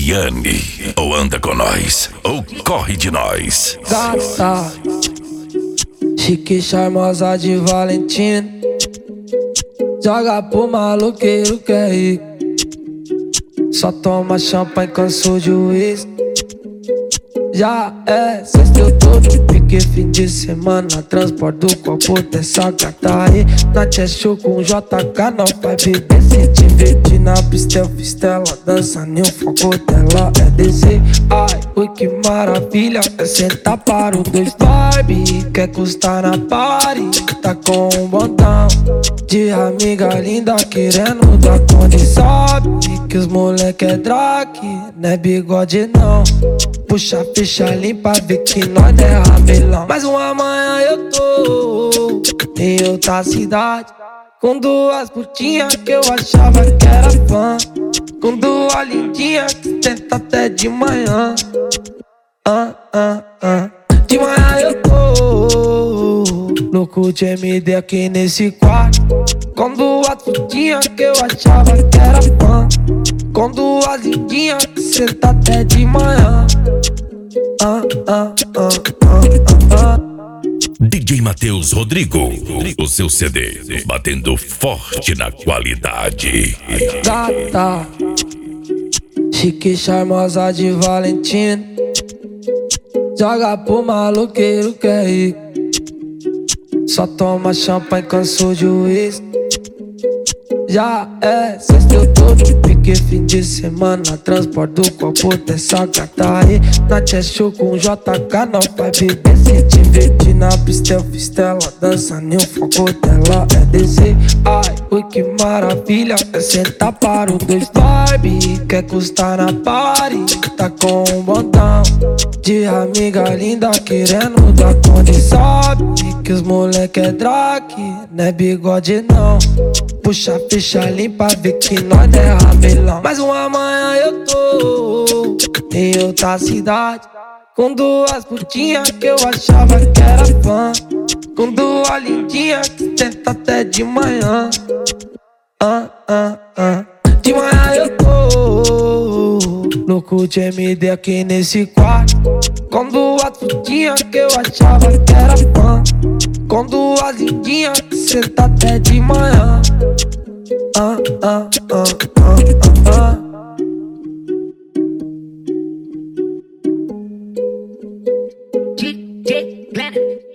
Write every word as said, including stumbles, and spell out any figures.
Viviane, ou anda com nós, ou corre de nós. Gata, chique charmosa de Valentina, joga pro maluqueiro que é rico. Só toma champanhe, cansou de uísque. Já é sexta, eu tô de pique, fim de semana. Transporto o copo dessa gata aí. Na Cheshire com J K, não vai beber. Se divertir na pista, eu fiz tela. Dança nem o foco dela é descer. Ai, ui, que maravilha. É sentar para o dois Barbie. Quer custar na party, tá com um botão de amiga linda querendo dar conta. Sabe que os moleque é drag, não é bigode não. Puxa a ficha limpa, vê que nós é rabelão. Mas uma manhã eu tô em outra cidade, com duas putinhas que eu achava que era fã, com duas lindinhas que tenta até de manhã. ah, ah, ah. De manhã eu tô louco de M D aqui nesse quarto, com duas putinhas que eu achava que era fã, com duas lindinhas que senta até de manhã. Ah, ah, ah, ah, ah. D J Matheus Rodrigo, o seu C D, batendo forte na qualidade. Gata, chique charmosa de Valentina, joga pro maluqueiro que é rico. Só toma champanhe, cansou de uísque. Já é sexta, eu tô de pique, fim de semana. Transporto o copo dessa gata aí. Na Cheshire com J K, não vai beber. Se divertir na pista, eu fiz tela. Dança nem o foco dela é descer. Ai, ui, que maravilha. É sentar para o dois Barbie. Quer custar na party, tá com um botão de amiga linda querendo dar conta. Sabe que os moleque é drag, não é bigode não. Puxa a ficha limpa, vê que nós é rabelão. Mas uma manhã eu tô em outra cidade, com duas putinhas que eu achava que era fã, com duas lindinhas que tenta até de manhã. Ah, ah, ah. De manhã eu tô louco de M D aqui nesse quarto, com duas putinhas que eu achava que era fã, com duas lindinhas que senta até de manhã. Ah, ah, ah, ah, ah. D J Planet.